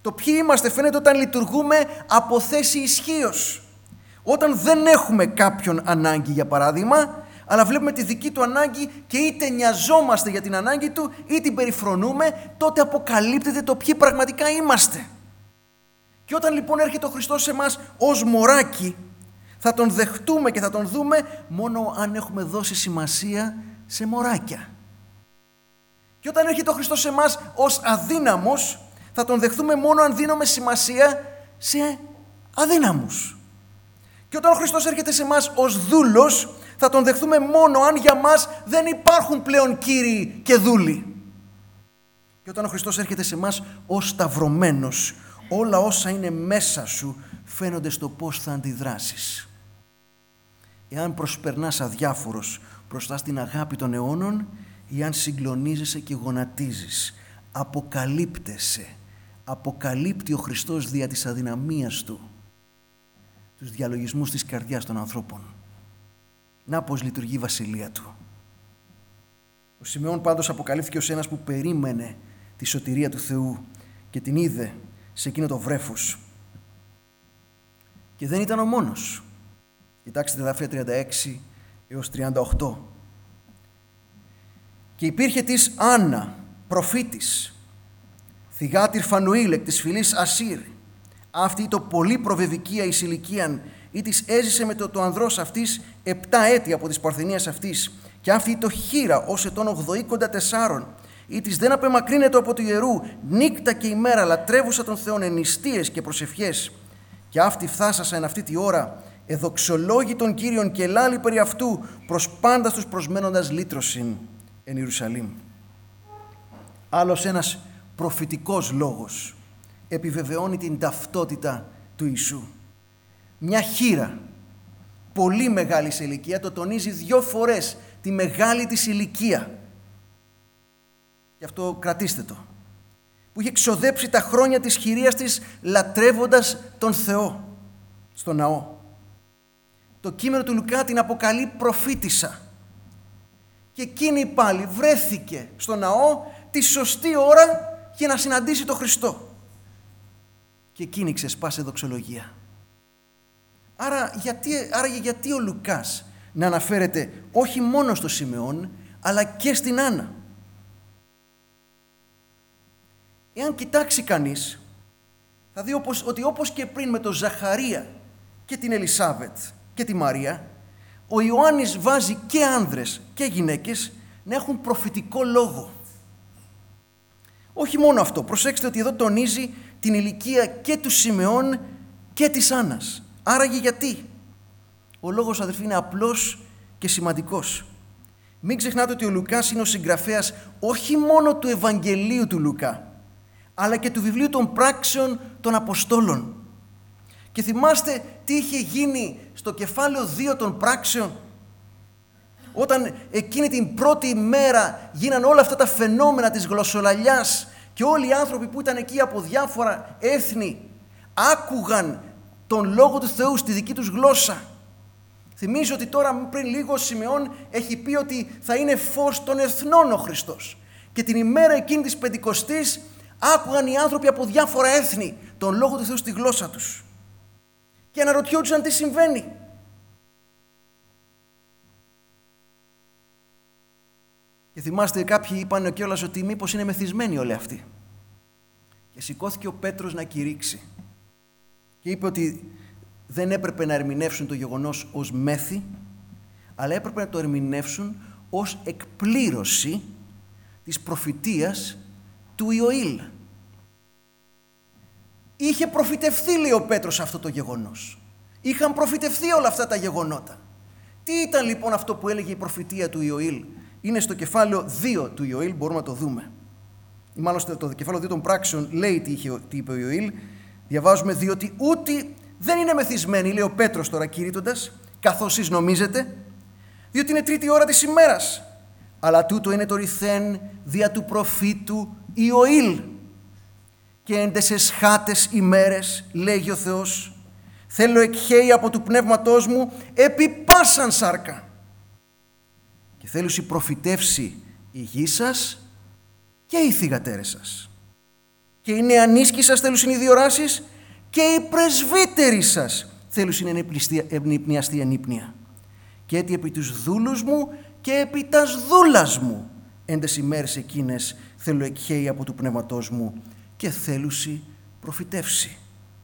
Το ποιοι είμαστε φαίνεται όταν λειτουργούμε από θέση ισχύως. Όταν δεν έχουμε κάποιον ανάγκη, για παράδειγμα, αλλά βλέπουμε τη δική του ανάγκη και είτε νοιαζόμαστε για την ανάγκη του ή την περιφρονούμε, τότε αποκαλύπτεται το ποιοι πραγματικά είμαστε. Και όταν λοιπόν έρχεται ο Χριστός σε εμάς ως μωράκι, θα τον δεχτούμε και θα τον δούμε μόνο αν έχουμε δώσει σημασία σε μωράκια. Και όταν έρχεται ο Χριστός σε εμάς ως αδύναμος, θα τον δεχτούμε μόνο αν δίνουμε σημασία σε αδύναμους. Και όταν ο Χριστός έρχεται σε εμάς ως δούλος, θα τον δεχτούμε μόνο αν για μας δεν υπάρχουν πλέον κύριοι και δούλοι. Και όταν ο Χριστός έρχεται σε εμάς ως σταυρωμένος, όλα όσα είναι μέσα σου φαίνονται στο πώς θα αντιδράσεις. Εάν προσπερνάς αδιάφορος μπροστά στην αγάπη των αιώνων ή αν συγκλονίζεσαι και γονατίζεις, αποκαλύπτεσαι. Αποκαλύπτει ο Χριστός δια της αδυναμίας του τους διαλογισμούς της καρδιάς των ανθρώπων. Να πώς λειτουργεί η βασιλεία του. Ο Σιμεών πάντως αποκαλύφθηκε ως ένας που περίμενε τη σωτηρία του Θεού και την είδε σε εκείνο το βρέφος. Και δεν ήταν ο μόνος. Κοιτάξτε τα εδάφια τριάντα έξι έως τριάντα οκτώ. Και υπήρχε της Άννα, προφήτης, θυγάτηρ Φανουήλ εκ της φυλής Ασύρ. Αυτή το πολύ προβεβικία εις ηλικίαν, ή της έζησε με το, το ανδρός αυτής επτά έτη από της παρθενίας αυτής, και αυτή το χείρα ως ετών ογδοήκοντα τεσσάρων, ή της δεν απεμακρύνετο από του ιερού, νύκτα και ημέρα λατρεύουσα των Θεών εν νηστείες και προσευχές. Και αυτή φθάσασα εν αυτή τη ώρα, εδοξολόγη των Κύριων και λάλη περί αυτού, προς πάντα τους προσμένοντας λύτρωσιν εν Ιερουσαλήμ. Άλλος ένας προφητικός λόγος επιβεβαιώνει την ταυτότητα του Ιησού. Μια χείρα, πολύ μεγάλη σε ηλικία, το τονίζει δυο φορές τη μεγάλη της ηλικία. Γι' αυτό κρατήστε το. Που είχε ξοδέψει τα χρόνια της χειρίας της λατρεύοντας τον Θεό στο ναό. Το κείμενο του Λουκά την αποκαλεί προφήτισσα. Και εκείνη πάλι βρέθηκε στο ναό τη σωστή ώρα για να συναντήσει τον Χριστό. Και εκείνη ξεσπάσε δοξολογία. Άρα γιατί, άρα γιατί ο Λουκάς να αναφέρεται όχι μόνο στο Σιμεών, αλλά και στην Άννα. Εάν κοιτάξει κανείς, θα δει όπως, ότι όπως και πριν με τον Ζαχαρία και την Ελισάβετ και τη Μαρία, ο Ιωάννης βάζει και άνδρες και γυναίκες να έχουν προφητικό λόγο. Όχι μόνο αυτό, προσέξτε ότι εδώ τονίζει την ηλικία και του Σιμεών και της Άννας. Άραγε γιατί? Ο λόγος, αδελφοί, είναι απλός και σημαντικός. Μην ξεχνάτε ότι ο Λουκάς είναι ο συγγραφέας όχι μόνο του Ευαγγελίου του Λουκά, αλλά και του βιβλίου των πράξεων των Αποστόλων. Και θυμάστε τι είχε γίνει στο κεφάλαιο δύο των πράξεων, όταν εκείνη την πρώτη μέρα γίναν όλα αυτά τα φαινόμενα της γλωσσολαλιάς και όλοι οι άνθρωποι που ήταν εκεί από διάφορα έθνη άκουγαν τον Λόγο του Θεού στη δική τους γλώσσα. Θυμίζω ότι τώρα πριν λίγο ο Σιμεών έχει πει ότι θα είναι φως των εθνών ο Χριστός. Και την ημέρα εκείνη της Πεντηκοστής άκουγαν οι άνθρωποι από διάφορα έθνη τον Λόγο του Θεού στη γλώσσα τους. Και αναρωτιόντουσαν τι συμβαίνει. Και θυμάστε, κάποιοι είπαν κιόλας ότι μήπως είναι μεθυσμένοι όλοι αυτοί. Και σηκώθηκε ο Πέτρος να κηρύξει. Και είπε ότι δεν έπρεπε να ερμηνεύσουν το γεγονός ως μέθη, αλλά έπρεπε να το ερμηνεύσουν ως εκπλήρωση της προφητείας του Ιωήλ. Είχε προφητευθεί, λέει ο Πέτρος, αυτό το γεγονός. Είχαν προφητευθεί όλα αυτά τα γεγονότα. Τι ήταν λοιπόν αυτό που έλεγε η προφητεία του Ιωήλ? Είναι στο κεφάλαιο δύο του Ιωήλ, μπορούμε να το δούμε. Ή μάλλον στο το κεφάλαιο δύο των πράξεων λέει τι, είχε, τι είπε ο Ιωήλ. Διαβάζουμε, διότι ούτε δεν είναι μεθυσμένοι, λέει ο Πέτρος τώρα κηρύττοντας, καθώς εσείς νομίζετε, διότι είναι τρίτη ώρα της ημέρας. Αλλά τούτο είναι το ρηθέν δια του προφήτου Ιωήλ. Και εν τες εσχάτες ημέρες, λέγει ο Θεός, θέλω εκχέει από του πνεύματός μου επί πάσαν σάρκα. Και θέλω σου προφητεύσει η γη σας και οι θυγατέρες σας. και οι νεανίσκοι σας θέλουν είναι οι διοράσεις και οι πρεσβύτεροι σας θέλουν είναι ευνυπνιαστή ενύπνια. Και έτσι επί τους δούλους μου και επί τας δούλας μου εν τες ημέρες εκείνες θέλω εκχέει από του πνεύματός μου και θέλουσι προφητεύσει.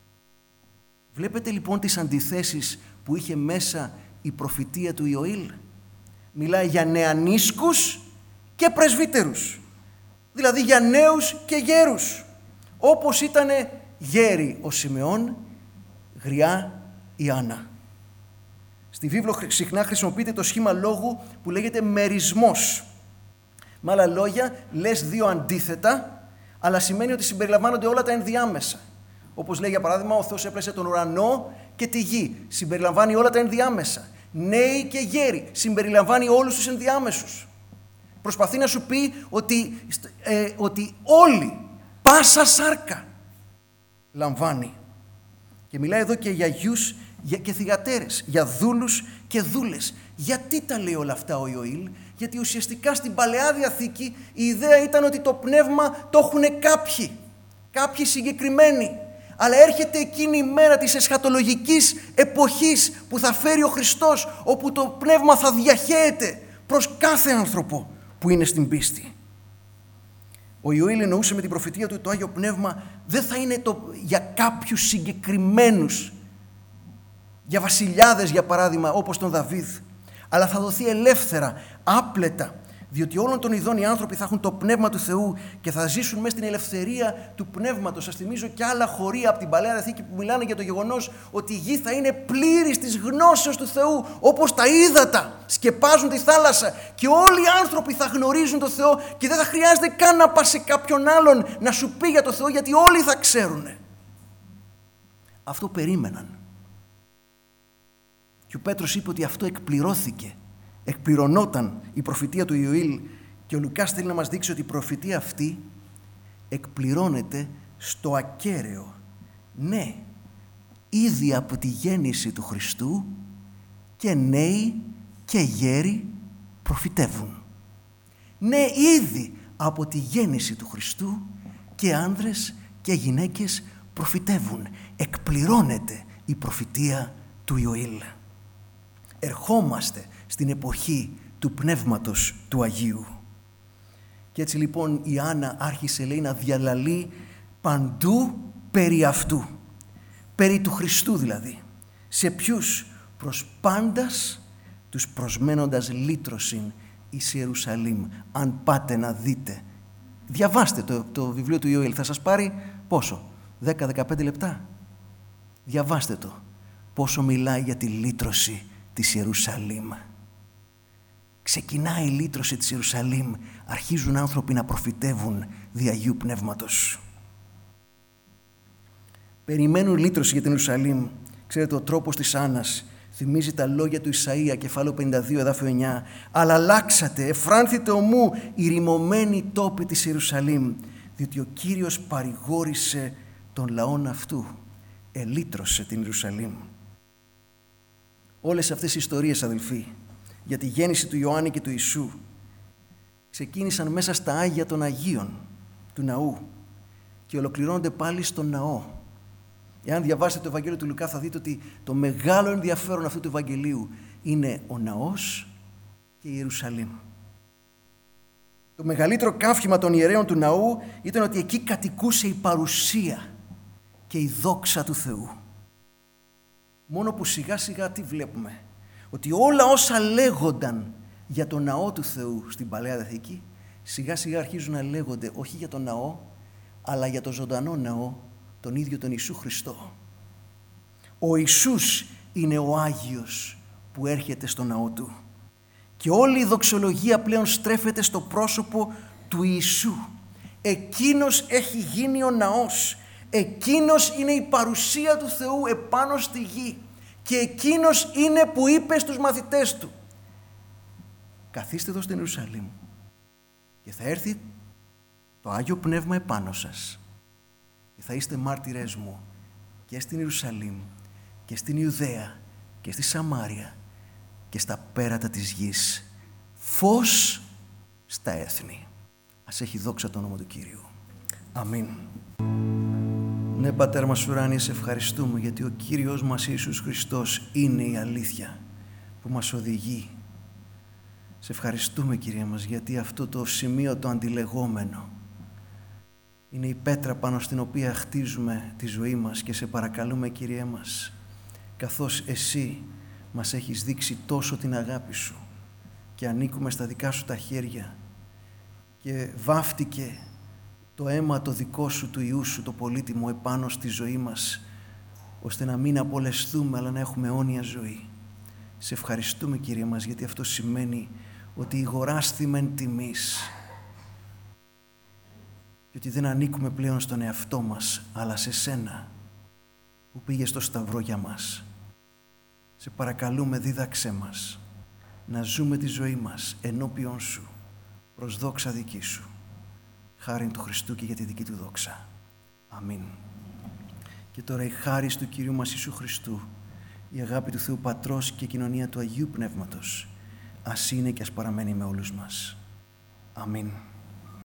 Βλέπετε λοιπόν τις αντιθέσεις που είχε μέσα η προφητεία του Ιωήλ. Μιλάει για νεανίσκους και πρεσβύτερους, δηλαδή για νέους και γέρους, όπως ήταν γέροι ο Σιμεών, γριά η Άννα. Στη βίβλο συχνά χρησιμοποιείται το σχήμα λόγου που λέγεται μερισμός. Με άλλα λόγια, λες δύο αντίθετα, αλλά σημαίνει ότι συμπεριλαμβάνονται όλα τα ενδιάμεσα. Όπως λέει για παράδειγμα, ο Θεός έπλασε τον ουρανό και τη γη. Συμπεριλαμβάνει όλα τα ενδιάμεσα. Νέοι και γέροι. Συμπεριλαμβάνει όλους τους ενδιάμεσους. Προσπαθεί να σου πει ότι, ε, ότι όλοι, πάσα σάρκα, λαμβάνει. Και μιλάει εδώ και για γιους και θυγατέρες, για δούλους και δούλες. Γιατί τα λέει όλα αυτά ο Ιωήλ? Γιατί ουσιαστικά στην Παλαιά Διαθήκη η ιδέα ήταν ότι το πνεύμα το έχουν κάποιοι, κάποιοι συγκεκριμένοι. Αλλά έρχεται εκείνη η μέρα της εσχατολογικής εποχής που θα φέρει ο Χριστός, όπου το πνεύμα θα διαχέεται προς κάθε άνθρωπο που είναι στην πίστη. Ο Ιωήλ εννοούσε με την προφητεία του το Άγιο Πνεύμα δεν θα είναι το, για κάποιους συγκεκριμένους, για βασιλιάδες για παράδειγμα όπως τον Δαβίδ, αλλά θα δοθεί ελεύθερα, άπλετα, διότι όλων των ειδών οι άνθρωποι θα έχουν το Πνεύμα του Θεού και θα ζήσουν μέσα στην ελευθερία του Πνεύματος. Σας θυμίζω και άλλα χωρία από την Παλαιά Διαθήκη που μιλάνε για το γεγονός ότι η γη θα είναι πλήρης της γνώσεως του Θεού, όπως τα ύδατα σκεπάζουν τη θάλασσα, και όλοι οι άνθρωποι θα γνωρίζουν το Θεό και δεν θα χρειάζεται καν να πας σε κάποιον άλλον να σου πει για το Θεό, γιατί όλοι θα ξέρουν. Αυτό περίμεναν. Και ο Πέτρος είπε ότι αυτό εκπληρώθηκε. Εκπληρωνόταν η προφητεία του Ιωήλ, και ο Λουκάς θέλει να μας δείξει ότι η προφητεία αυτή εκπληρώνεται στο ακέραιο. Ναι, ήδη από τη γέννηση του Χριστού και νέοι και γέροι προφητεύουν. Ναι, ήδη από τη γέννηση του Χριστού και άνδρες και γυναίκες προφητεύουν. Εκπληρώνεται η προφητεία του Ιωήλ. Ερχόμαστε στην εποχή του Πνεύματος του Αγίου. Και έτσι λοιπόν η Άννα άρχισε, λέει, να διαλαλεί παντού περί αυτού. Περί του Χριστού δηλαδή. Σε ποιους? Προς πάντας τους προσμένοντας λύτρωσιν εις Ιερουσαλήμ. Αν πάτε να δείτε, διαβάστε το, το βιβλίο του Ιωήλ, θα σας πάρει πόσο? δέκα με δεκαπέντε λεπτά. Διαβάστε το. Πόσο μιλάει για τη λύτρωση της Ιερουσαλήμ. Ξεκινάει η λύτρωση της Ιερουσαλήμ. Αρχίζουν άνθρωποι να προφητεύουν δι' Αγίου Πνεύματος. Περιμένουν λύτρωση για την Ιερουσαλήμ. Ξέρετε, ο τρόπος της Άννας θυμίζει τα λόγια του Ισαΐα, κεφάλαιο πενήντα δύο, εδάφιο εννιά. Αλλά αλλάξατε, εφράνθητε ομού η ρημωμένη τόπη της Ιερουσαλήμ, διότι ο Κύριος παρηγόρησε τον λαόν αυτού. Ελύτρωσε την Ιερουσαλήμ. Όλες αυτές οι ιστορίες, αδελφοί, για τη γέννηση του Ιωάννη και του Ιησού ξεκίνησαν μέσα στα Άγια των Αγίων του ναού και ολοκληρώνονται πάλι στον ναό. Εάν διαβάσετε το Ευαγγέλιο του Λουκά θα δείτε ότι το μεγάλο ενδιαφέρον αυτού του Ευαγγελίου είναι ο ναός και η Ιερουσαλήμ. Το μεγαλύτερο καύχημα των ιερέων του ναού ήταν ότι εκεί κατοικούσε η παρουσία και η δόξα του Θεού. Μόνο που σιγά σιγά τι βλέπουμε? Ότι όλα όσα λέγονταν για τον ναό του Θεού στην Παλαιά Διαθήκη, σιγά σιγά αρχίζουν να λέγονται όχι για τον ναό, αλλά για τον ζωντανό ναό, τον ίδιο τον Ιησού Χριστό. Ο Ιησούς είναι ο Άγιος που έρχεται στο ναό του. Και όλη η δοξολογία πλέον στρέφεται στο πρόσωπο του Ιησού. Εκείνος έχει γίνει ο ναός. Εκείνος είναι η παρουσία του Θεού επάνω στη γη. Και εκείνος είναι που είπε στους μαθητές του: καθίστε εδώ στην Ιερουσαλήμ και θα έρθει το Άγιο Πνεύμα επάνω σας και θα είστε μάρτυρες μου και στην Ιερουσαλήμ και στην Ιουδαία και στη Σαμάρια και στα πέρατα της γης, φως στα έθνη. Ας έχει δόξα το όνομα του Κύριου. Αμήν. Ναι, Πατέρ μας ουράνιε, σε ευχαριστούμε γιατί ο Κύριος μας Ιησούς Χριστός είναι η αλήθεια που μας οδηγεί. Σε ευχαριστούμε, Κύριε μας, γιατί αυτό το σημείο το αντιλεγόμενο είναι η πέτρα πάνω στην οποία χτίζουμε τη ζωή μας και σε παρακαλούμε, Κύριε μας, καθώς Εσύ μας έχεις δείξει τόσο την αγάπη Σου και ανήκουμε στα δικά Σου τα χέρια και βάφτηκε το αίμα το δικό Σου, του Υιού Σου, το πολύτιμο επάνω στη ζωή μας, ώστε να μην απολεσθούμε αλλά να έχουμε αιώνια ζωή. Σε ευχαριστούμε, Κύριε μας, γιατί αυτό σημαίνει ότι ηγοράσθημεν τιμής και ότι δεν ανήκουμε πλέον στον εαυτό μας αλλά σε Σένα που πήγες στο Σταυρό για μας. Σε παρακαλούμε, δίδαξέ μας να ζούμε τη ζωή μας ενώπιον Σου προς δόξα δική Σου, χάριν του Χριστού και για τη δική Του δόξα. Αμήν. Και τώρα η χάρις του Κυρίου μας Ιησού Χριστού, η αγάπη του Θεού Πατρός και η κοινωνία του Αγίου Πνεύματος ας είναι και ας παραμένει με όλους μας. Αμήν.